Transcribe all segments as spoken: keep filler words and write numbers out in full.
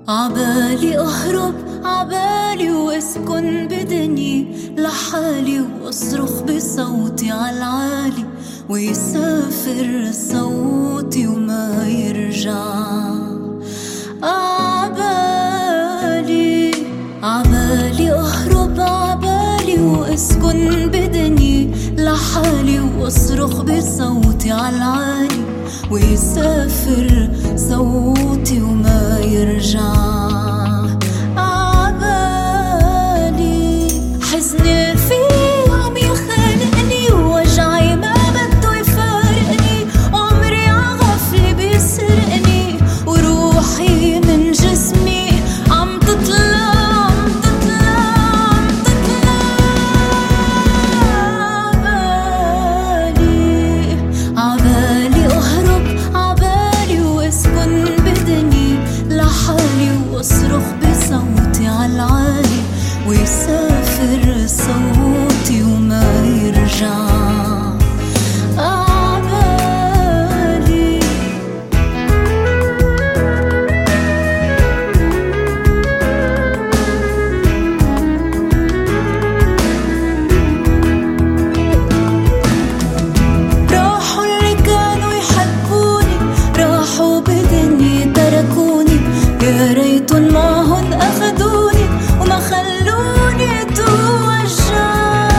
عبالي أهرب عبالي وأسكن بدني لحالي وأصرخ بصوتي عالعالي ويسافر صوتي وما يرجع. عبالي عبالي أهرب عبالي وأسكن بدني لحالي وأصرخ بصوتي عالعالي ويسافر صوتي وما يرجع. عبالي حزني فيه عم يخانقني ووجعي ما بده يفارقني، عمري عغفلة بيسرقني وروحي من جسمي عم تطلع عم تطلع عم تطلع. عبالي عبالي أهرب عبالي وأسكن بدني لحالي وأصرخ بصوتي عالعالي ويسافر صوتي وما يرجع. عبالي راحوا اللي كانوا يحبوني راحوا بدني تركوني، يا ريتن معهن أخدوني وما خلوني توجع.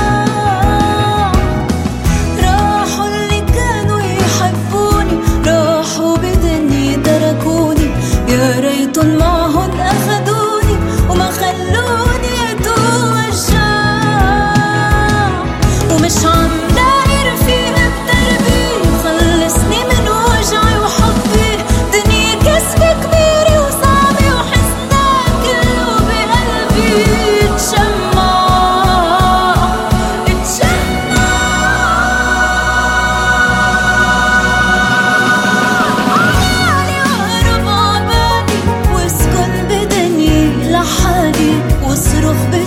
راحوا اللي كانوا يحبوني راحوا بدني تركوني، يا ريتن معهن أخدوني وما خلوني توجع. ومش عم لاقي رفيق بدربي خلصني من وجعي وحبي، دنيا كسبة كبيرة وصعبة وحزنها كله بقلبي اتجمع اتجمع. عبالي أهرب عبالي واسكن بدني لحالي واصرخ